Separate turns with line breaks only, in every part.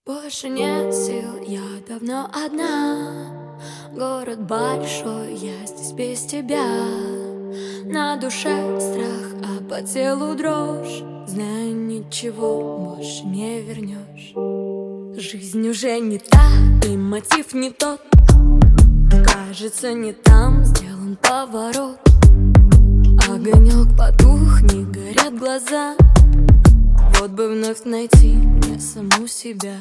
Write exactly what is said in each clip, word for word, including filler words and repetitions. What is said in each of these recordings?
Больше нет сил, я давно одна. Город большой, я здесь без тебя. На душе страх, а по телу дрожь. Знаю, ничего больше не вернешь. Жизнь уже не та, и мотив не тот. Кажется, не там сделан поворот. Огонек потух, не горят глаза. Вот бы вновь найти мне саму себя.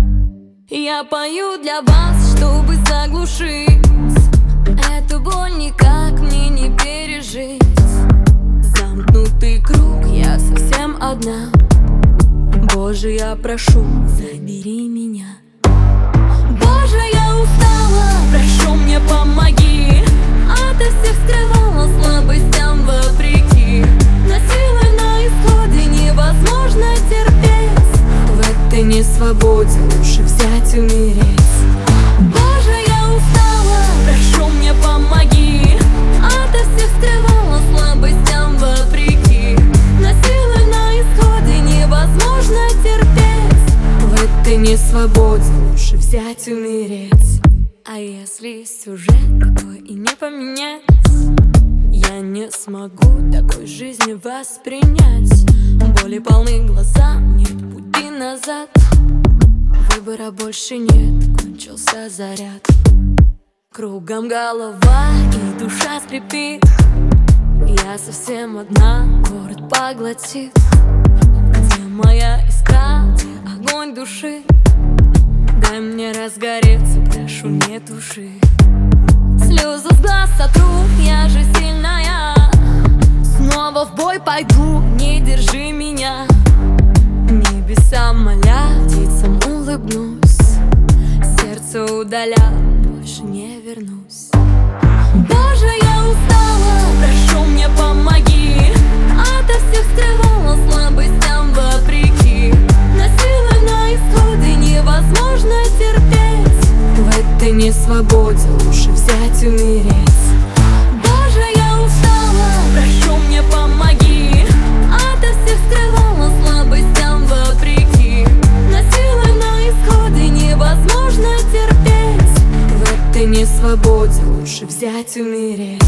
Я пою для вас, чтобы заглушить эту боль, никак мне не пережить. Замкнутый круг, я совсем одна. Боже, я прошу, забери меня. Боже, я устала, прошу, мне помоги. Ото всех скрывала слабостям вопреки. Насилие на исходе невозможно терпеть. В этой несвободе лучше взять, умереть. Боже, я устала, прошу, мне помоги. Ото всех скрывала слабостям вопреки. Насилие на исходе невозможно терпеть. В этой несвободе лучше взять, умереть. А если сюжет такой и не поменять, я не смогу такой жизни воспринять. Боли полны глаза, нет пути назад. Выбора больше нет, кончился заряд. Кругом голова и душа скрипит. Я совсем одна, город поглотит. Где моя искра, где огонь души? Дай мне разгореться, прошу, не туши. Слезы с глаз сотру, я же сильная. Снова в бой пойду, не держи меня. Небеса моля, птицам улыбнусь. Сердце удаля, больше не вернусь. Боже, я устала, прошу, мне помоги. Ото всех скрывала слабостям вопреки. Насилие на исходе невозможно терпеть. В этой несвободе лучше взять, умереть. Боже, я устала, прошу, мне помоги. Ото всех скрывала слабостям вопреки. Насилие на исходе невозможно терпеть. В этой несвободе лучше взять, умереть.